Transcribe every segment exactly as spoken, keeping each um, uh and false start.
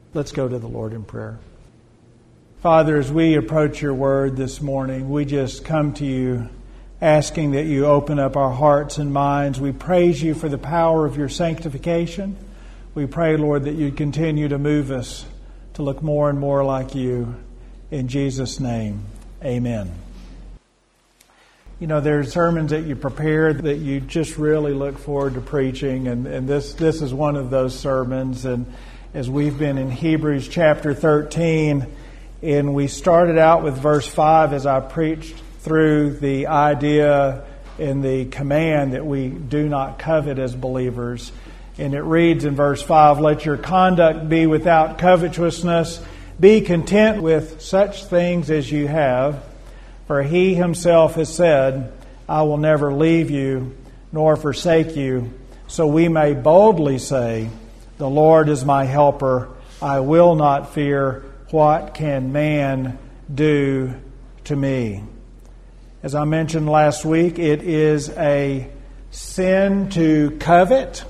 Let's go to the Lord in prayer. Father, as we approach your word this morning, we just come to you asking that you open up our hearts and minds. We praise you for the power of your sanctification. We pray, Lord, that you continue to move us to look more and more like you. In Jesus' name, amen. You know, there's sermons that you prepare that you just really look forward to preaching, and, and this, this is one of those sermons. And as we've been in Hebrews chapter thirteen, and we started out with verse five as I preached through the idea and the command that we do not covet as believers. And it reads in verse five, "Let your conduct be without covetousness. Be content with such things as you have. For he himself has said, I will never leave you nor forsake you. So we may boldly say, the Lord is my helper. I will not fear. What can man do to me?" As I mentioned last week, it is a sin to covet.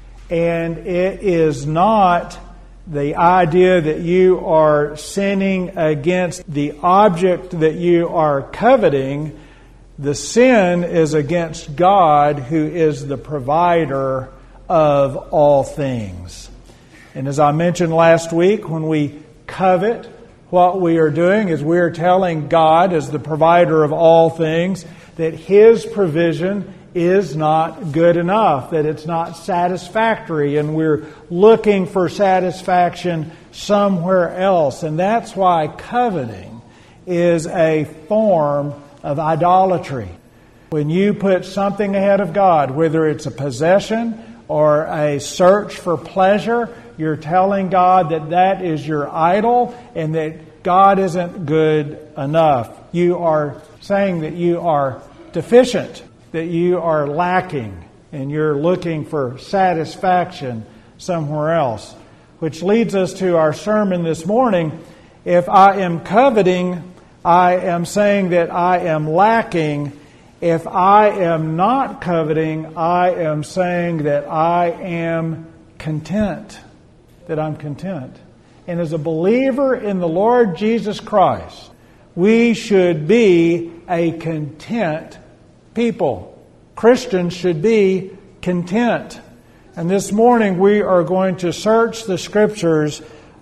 And it is not the idea that you are sinning against the object that you are coveting. The sin is against God, who is the provider of all things. And as I mentioned last week, when we covet, what we are doing is we are telling God, as the provider of all things, that His provision is not good enough, that it's not satisfactory, and we're looking for satisfaction somewhere else. And that's why coveting is a form of idolatry. When you put something ahead of God, whether it's a possession or a search for pleasure, you're telling God that that is your idol and that God isn't good enough. You are saying that you are deficient, that you are lacking, and you're looking for satisfaction somewhere else. Which leads us to our sermon this morning. If I am coveting, I am saying that I am lacking. If I am not coveting, I am saying that I am content. That I'm content. And as a believer in the Lord Jesus Christ, we should be a content people. Christians should be content. And this morning we are going to search the Scriptures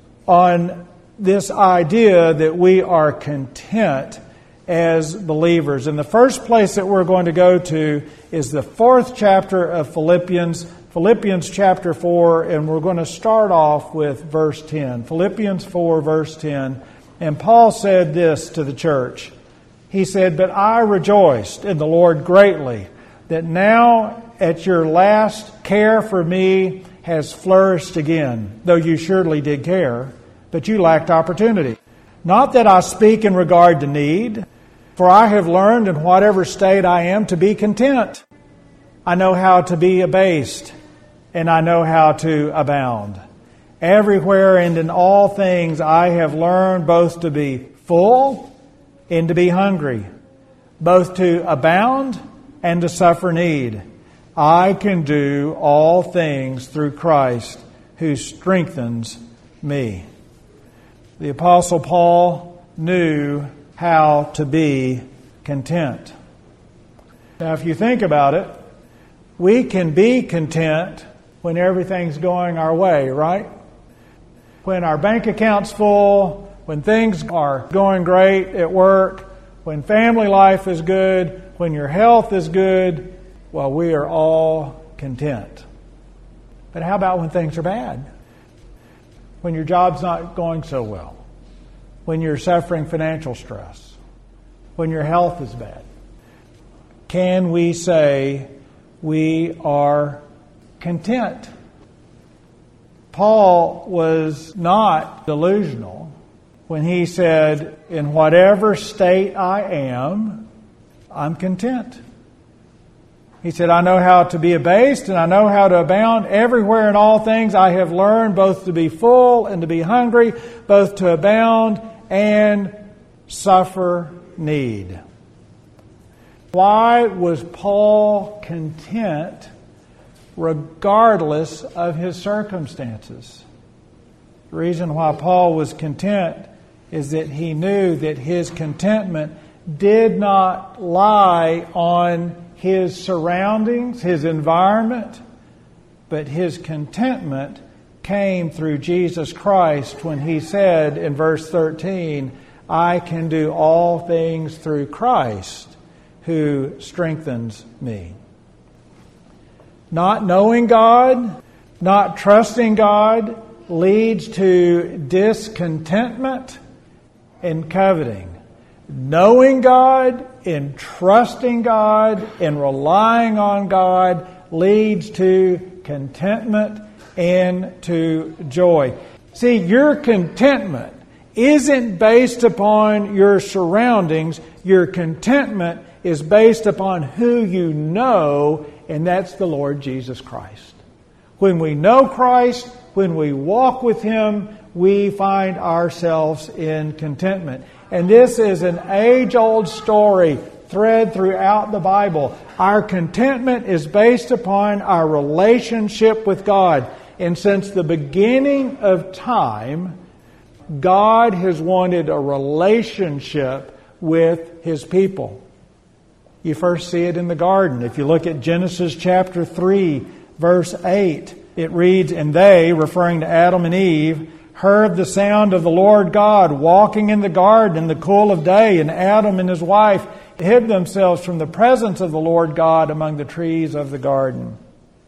on this idea that we are content as believers. And the first place that we're going to go to is the fourth chapter of Philippians, Philippians chapter four, and we're going to start off with verse ten. Philippians four, verse ten. And Paul said this to the church. He said, "But I rejoiced in the Lord greatly, that now at your last care for me has flourished again, though you surely did care, but you lacked opportunity. Not that I speak in regard to need, for I have learned in whatever state I am to be content. I know how to be abased, and I know how to abound. Everywhere and in all things I have learned both to be full and to be hungry, both to abound and to suffer need. I can do all things through Christ who strengthens me." The Apostle Paul knew how to be content. Now, if you think about it, we can be content when everything's going our way, right? When our bank account's full, when things are going great at work, when family life is good, when your health is good, well, we are all content. But how about when things are bad? When your job's not going so well? When you're suffering financial stress? When your health is bad? Can we say we are content? Paul was not delusional when he said, in whatever state I am, I'm content. He said, I know how to be abased and I know how to abound. Everywhere in all things I have learned both to be full and to be hungry, both to abound and suffer need. Why was Paul content regardless of his circumstances? The reason why Paul was content is that he knew that his contentment did not lie on his surroundings, his environment, but his contentment came through Jesus Christ when he said in verse thirteen, I can do all things through Christ who strengthens me. Not knowing God, not trusting God, leads to discontentment and coveting. Knowing God and trusting God and relying on God leads to contentment and to joy. See, your contentment isn't based upon your surroundings. Your contentment is based upon who you know, and that's the Lord Jesus Christ. When we know Christ, when we walk with Him, we find ourselves in contentment. And this is an age-old story thread throughout the Bible. Our contentment is based upon our relationship with God. And since the beginning of time, God has wanted a relationship with His people. You first see it in the garden. If you look at Genesis chapter three, verse eight, it reads, And they, referring to Adam and Eve, heard the sound of the Lord God walking in the garden in the cool of day, and Adam and his wife hid themselves from the presence of the Lord God among the trees of the garden.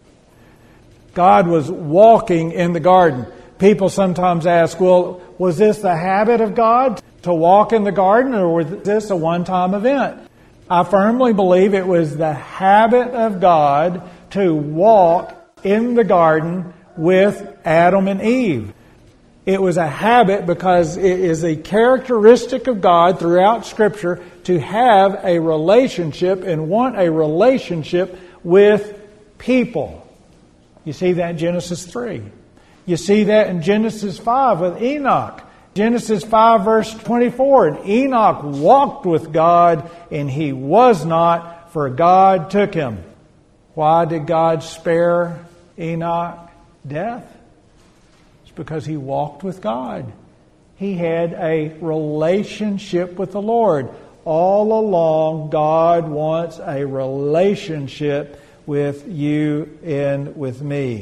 God was walking in the garden. People sometimes ask, well, was this the habit of God to walk in the garden, or was this a one-time event? I firmly believe it was the habit of God to walk in the garden with Adam and Eve. It was a habit because it is a characteristic of God throughout Scripture to have a relationship and want a relationship with people. You see that in Genesis three. You see that in Genesis five with Enoch. Genesis five verse twenty-four, And Enoch walked with God, and he was not, for God took him. Why did God spare Enoch death? It's because he walked with God. He had a relationship with the Lord. All along, God wants a relationship with you and with me.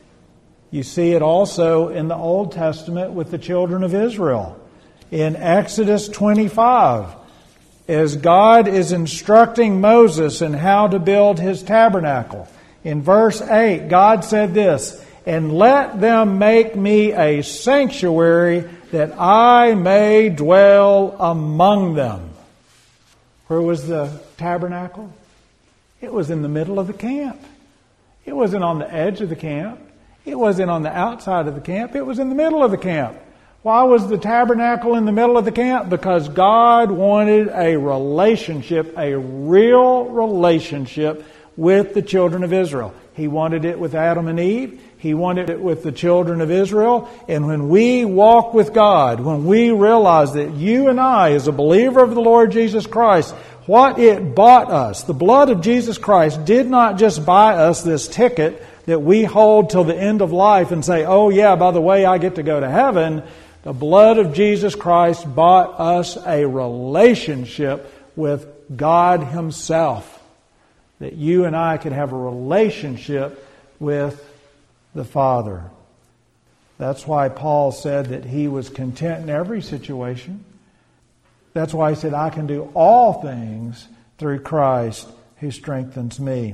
You see it also in the Old Testament with the children of Israel. In Exodus twenty-five, as God is instructing Moses in how to build his tabernacle. In verse eight, God said this, And let them make me a sanctuary that I may dwell among them. Where was the tabernacle? It was in the middle of the camp. It wasn't on the edge of the camp. It wasn't on the outside of the camp. It was in the middle of the camp. Why was the tabernacle in the middle of the camp? Because God wanted a relationship, a real relationship with the children of Israel. He wanted it with Adam and Eve. He wanted it with the children of Israel. And when we walk with God, when we realize that you and I, as a believer of the Lord Jesus Christ, what it bought us, the blood of Jesus Christ did not just buy us this ticket that we hold till the end of life and say, oh yeah, by the way, I get to go to heaven. The blood of Jesus Christ bought us a relationship with God Himself. That you and I could have a relationship with the Father. That's why Paul said that he was content in every situation. That's why he said, I can do all things through Christ who strengthens me.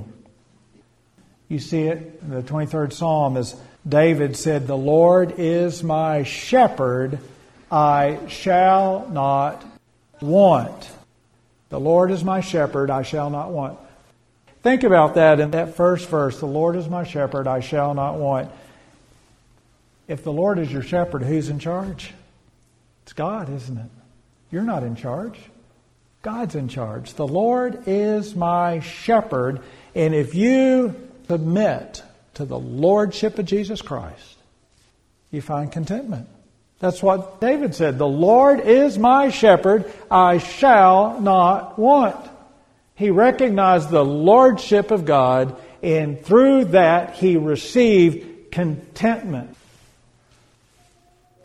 You see it in the twenty-third Psalm as David said, The Lord is my shepherd, I shall not want. The Lord is my shepherd, I shall not want. Think about that in that first verse. The Lord is my shepherd, I shall not want. If the Lord is your shepherd, who's in charge? It's God, isn't it? You're not in charge. God's in charge. The Lord is my shepherd. And if you submit to the lordship of Jesus Christ, you find contentment. That's what David said. The Lord is my shepherd, I shall not want. He recognized the lordship of God, and through that he received contentment.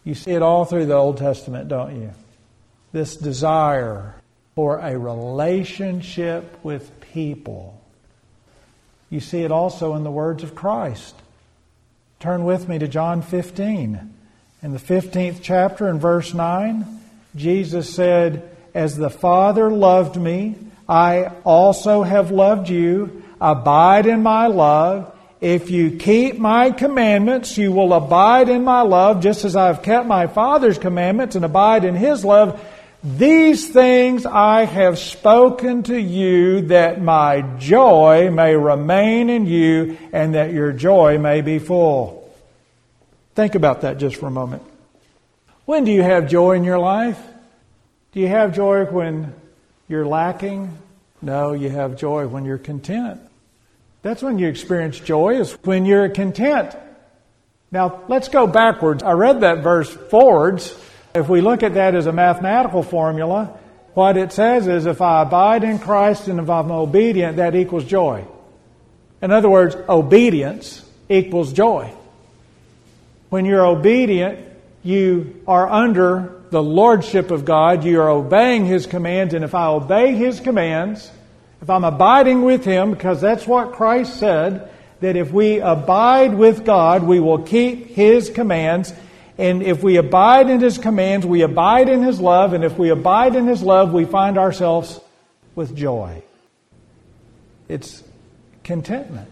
You see it all through the Old Testament, don't you? This desire for a relationship with people. You see it also in the words of Christ. Turn with me to John fifteen. In the fifteenth chapter and verse nine, Jesus said, "As the Father loved me, I also have loved you. Abide in my love. If you keep my commandments, you will abide in my love, just as I have kept my Father's commandments and abide in His love. These things I have spoken to you, that my joy may remain in you, and that your joy may be full." Think about that just for a moment. When do you have joy in your life? Do you have joy when you're lacking? No, you have joy when you're content. That's when you experience joy, is when you're content. Now, let's go backwards. I read that verse forwards. If we look at that as a mathematical formula, what it says is, if I abide in Christ and if I'm obedient, that equals joy. In other words, obedience equals joy. When you're obedient, you are under the lordship of God. You are obeying His commands. And if I obey His commands, if I'm abiding with Him, because that's what Christ said, that if we abide with God, we will keep His commands. And if we abide in His commands, we abide in His love. And if we abide in His love, we find ourselves with joy. It's contentment.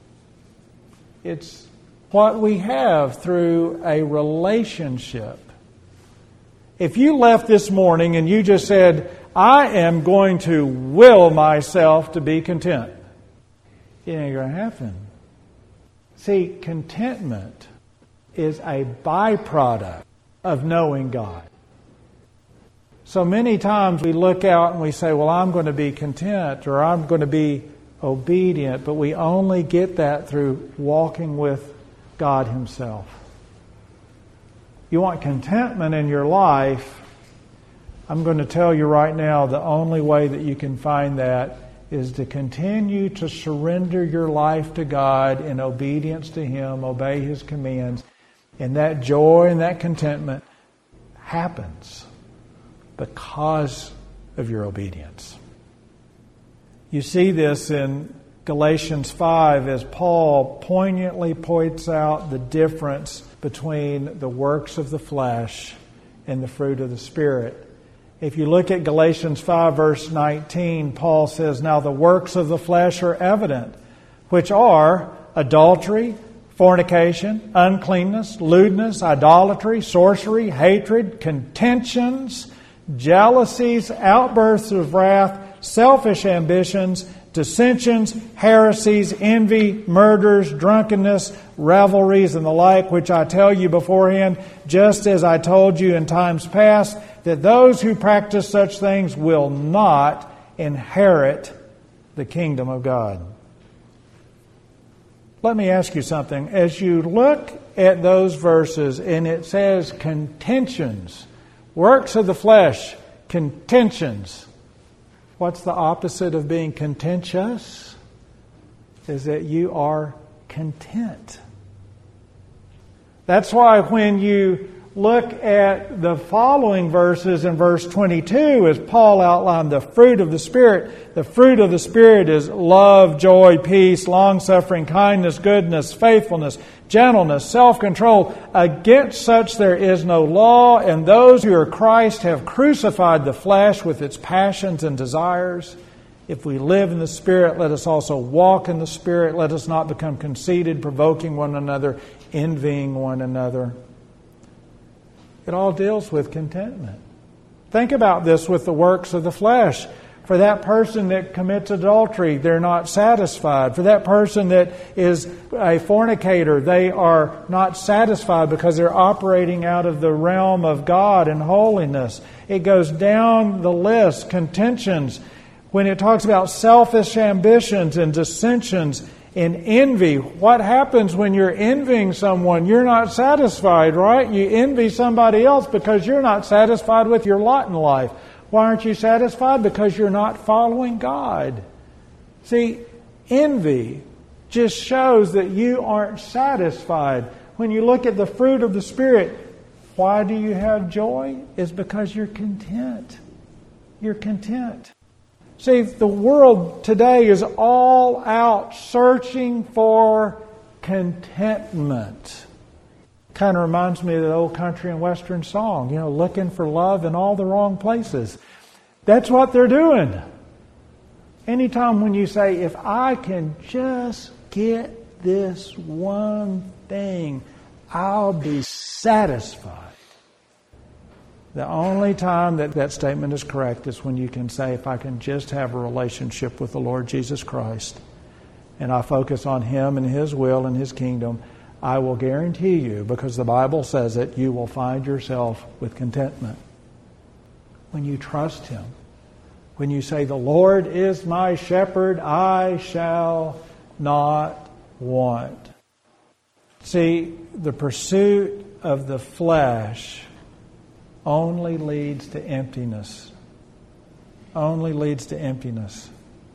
It's what we have through a relationship. If you left this morning and you just said, "I am going to will myself to be content," it ain't going to happen. See, contentment is a byproduct of knowing God. So many times we look out and we say, "Well, I'm going to be content," or "I'm going to be obedient," but we only get that through walking with God Himself. You want contentment in your life, I'm going to tell you right now, the only way that you can find that is to continue to surrender your life to God in obedience to Him, obey His commands, and that joy and that contentment happens because of your obedience. You see this in Galatians five as Paul poignantly points out the difference between the works of the flesh and the fruit of the Spirit. If you look at Galatians five verse nineteen, Paul says, "Now the works of the flesh are evident, which are adultery, fornication, uncleanness, lewdness, idolatry, sorcery, hatred, contentions, jealousies, outbursts of wrath, selfish ambitions, dissensions, heresies, envy, murders, drunkenness, revelries, and the like, which I tell you beforehand, just as I told you in times past, that those who practice such things will not inherit the kingdom of God." Let me ask you something. As you look at those verses and it says contentions, works of the flesh, contentions, what's the opposite of being contentious? Is that you are content. That's why when you look at the following verses in verse twenty-two, as Paul outlined the fruit of the Spirit, the fruit of the Spirit is love, joy, peace, long-suffering, kindness, goodness, faithfulness, gentleness, self-control. Against such there is no law, and those who are Christ have crucified the flesh with its passions and desires. If we live in the Spirit, let us also walk in the Spirit. Let us not become conceited, provoking one another, envying one another. It all deals with contentment. Think about this with the works of the flesh. For that person that commits adultery, they're not satisfied. For that person that is a fornicator, they are not satisfied because they're operating out of the realm of God and holiness. It goes down the list. Contentions. When it talks about selfish ambitions and dissensions and envy, what happens when you're envying someone? You're not satisfied, right? You envy somebody else because you're not satisfied with your lot in life. Why aren't you satisfied? Because you're not following God. See, envy just shows that you aren't satisfied. When you look at the fruit of the Spirit, Why do you have joy? It's because you're content. You're content. See, the world today is all out searching for contentment. Kind of reminds me of the old country and western song, you know, looking for love in all the wrong places. That's what they're doing. Anytime when you say, if I can just get this one thing, I'll be satisfied. The only time that that statement is correct is when you can say, if I can just have a relationship with the Lord Jesus Christ and I focus on Him and His will and His kingdom, I will guarantee you, because the Bible says it, you will find yourself with contentment. When you trust Him, when you say, the Lord is my shepherd, I shall not want. See, the pursuit of the flesh only leads to emptiness. Only leads to emptiness.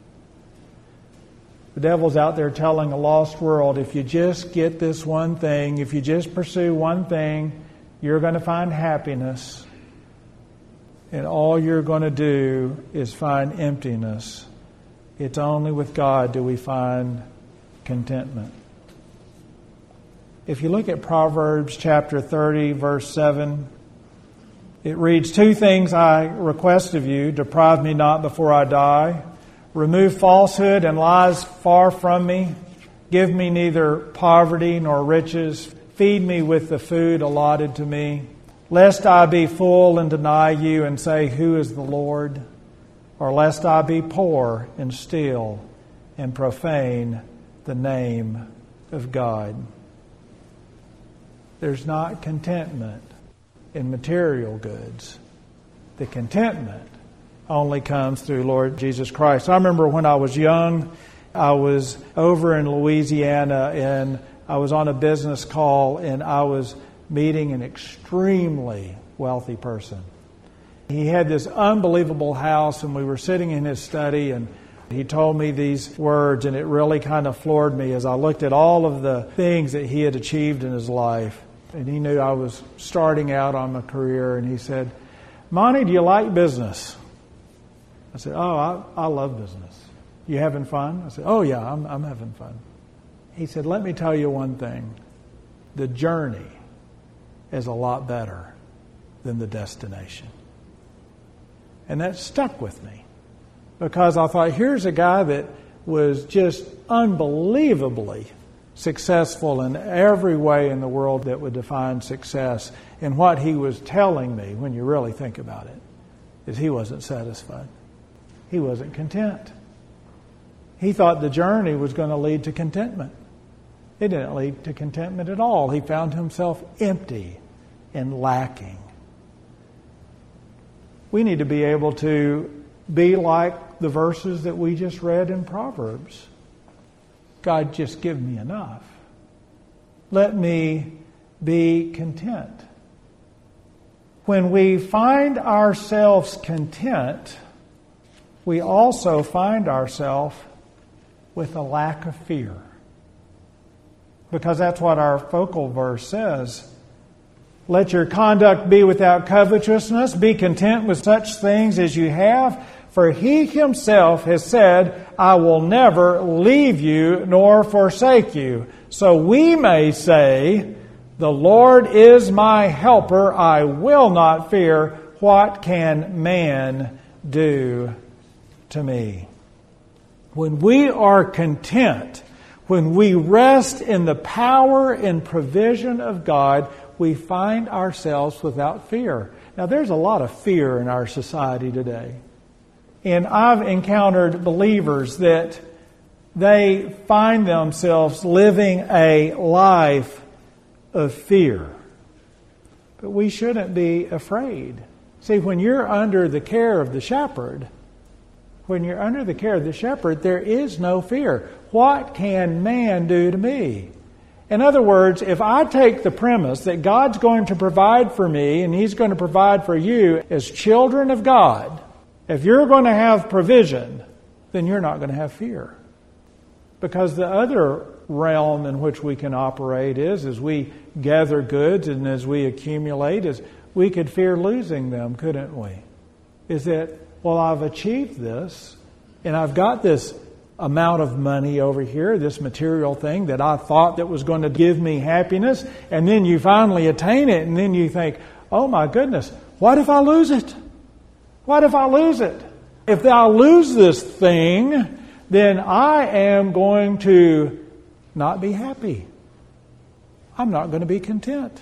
The devil's out there telling a lost world, if you just get this one thing, if you just pursue one thing, you're going to find happiness. And all you're going to do is find emptiness. It's only with God do we find contentment. If you look at Proverbs chapter thirty, verse seven, it reads, two things I request of you, deprive me not before I die. Remove falsehood and lies far from me. Give me neither poverty nor riches. Feed me with the food allotted to me. Lest I be full and deny you and say, who is the Lord? Or lest I be poor and steal and profane the name of God. There's not contentment in material goods. The contentment only comes through Lord Jesus Christ. I remember when I was young, I was over in Louisiana and I was on a business call and I was meeting an extremely wealthy person. He had this unbelievable house and we were sitting in his study and he told me these words and it really kind of floored me as I looked at all of the things that he had achieved in his life. And he knew I was starting out on my career and he said, Monty, do you like business? I said, oh, I, I love business. You having fun? I said, oh yeah, I'm, I'm having fun. He said, let me tell you one thing. The journey is a lot better than the destination. And that stuck with me because I thought, here's a guy that was just unbelievably successful in every way in the world that would define success. And what he was telling me, when you really think about it, is he wasn't satisfied. He wasn't content. He thought the journey was going to lead to contentment. It didn't lead to contentment at all. He found himself empty and lacking. We need to be able to be like the verses that we just read in Proverbs. God, just give me enough. Let me be content. When we find ourselves content, we also find ourselves with a lack of fear. Because that's what our focal verse says. Let your conduct be without covetousness. Be content with such things as you have. For He Himself has said, I will never leave you nor forsake you. So we may say, the Lord is my helper. I will not fear. What can man do to me? When we are content, when we rest in the power and provision of God, we find ourselves without fear. Now, there's a lot of fear in our society today. And I've encountered believers that they find themselves living a life of fear. But we shouldn't be afraid. See, when you're under the care of the shepherd, when you're under the care of the shepherd, there is no fear. What can man do to me? In other words, if I take the premise that God's going to provide for me and He's going to provide for you as children of God, if you're going to have provision, then you're not going to have fear. Because the other realm in which we can operate is, as we gather goods and as we accumulate, is we could fear losing them, couldn't we? Is that, well, I've achieved this, and I've got this amount of money over here, this material thing that I thought that was going to give me happiness, and then you finally attain it, and then you think, oh my goodness, what if I lose it? What if I lose it? If I lose this thing, then I am going to not be happy. I'm not going to be content.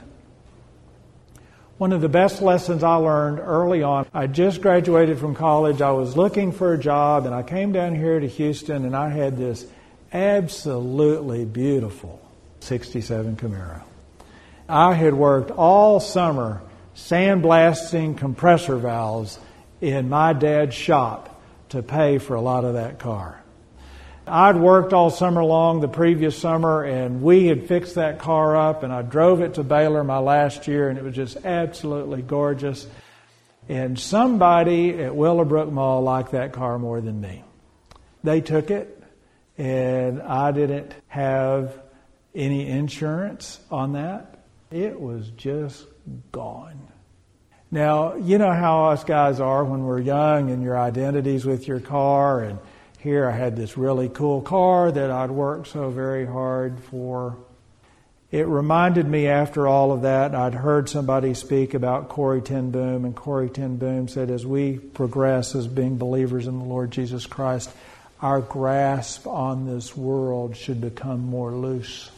One of the best lessons I learned early on, I just graduated from college. I was looking for a job, and I came down here to Houston, and I had this absolutely beautiful sixty-seven Camaro. I had worked all summer sandblasting compressor valves in my dad's shop to pay for a lot of that car. I'd worked all summer long the previous summer, and we had fixed that car up, and I drove it to Baylor my last year, and it was just absolutely gorgeous. And somebody at Willowbrook Mall liked that car more than me. They took it, and I didn't have any insurance on that. It was just gone. Now, you know how us guys are when we're young, and your identity's with your car, and here I had this really cool car that I'd worked so very hard for. It reminded me after all of that, I'd heard somebody speak about Corrie ten Boom, and Corrie ten Boom said, as we progress as being believers in the Lord Jesus Christ, our grasp on this world should become more loose.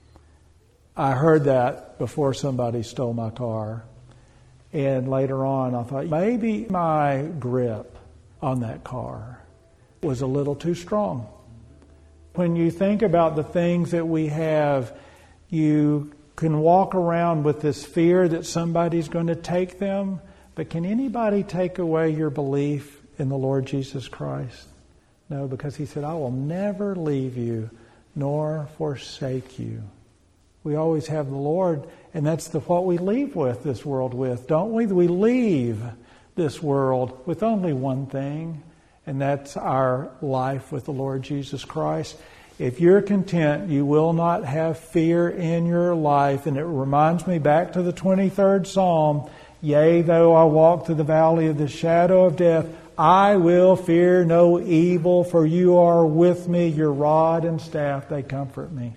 I heard that before somebody stole my car. And later on, I thought, maybe my grip on that car was a little too strong. When you think about the things that we have, you can walk around with this fear that somebody's going to take them, but can anybody take away your belief in the Lord Jesus Christ? No, because He said, I will never leave you nor forsake you. We always have the Lord, and that's the what we leave with this world with, don't we? We leave this world with only one thing, and that's our life with the Lord Jesus Christ. If you're content, you will not have fear in your life. And it reminds me back to the twenty-third Psalm, yea, though I walk through the valley of the shadow of death, I will fear no evil, for you are with me, your rod and staff, they comfort me.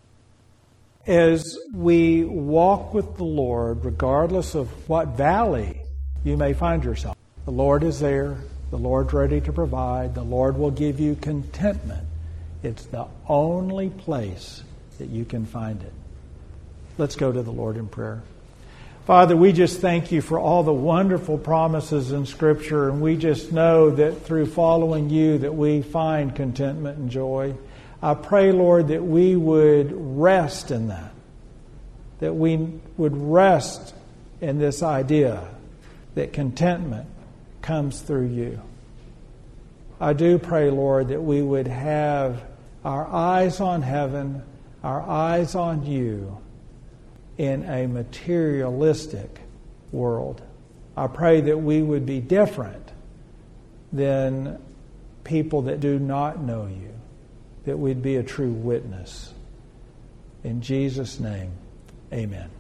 As we walk with the Lord, regardless of what valley you may find yourself, the Lord is there. The Lord's ready to provide. The Lord will give you contentment. It's the only place that you can find it. Let's go to the Lord in prayer. Father, we just thank you for all the wonderful promises in Scripture, and we just know that through following you that we find contentment and joy. I pray, Lord, that we would rest in that, that we would rest in this idea that contentment comes through you. I do pray, Lord, that we would have our eyes on heaven, our eyes on you in a materialistic world. I pray that we would be different than people that do not know you, that we'd be a true witness. In Jesus' name, amen.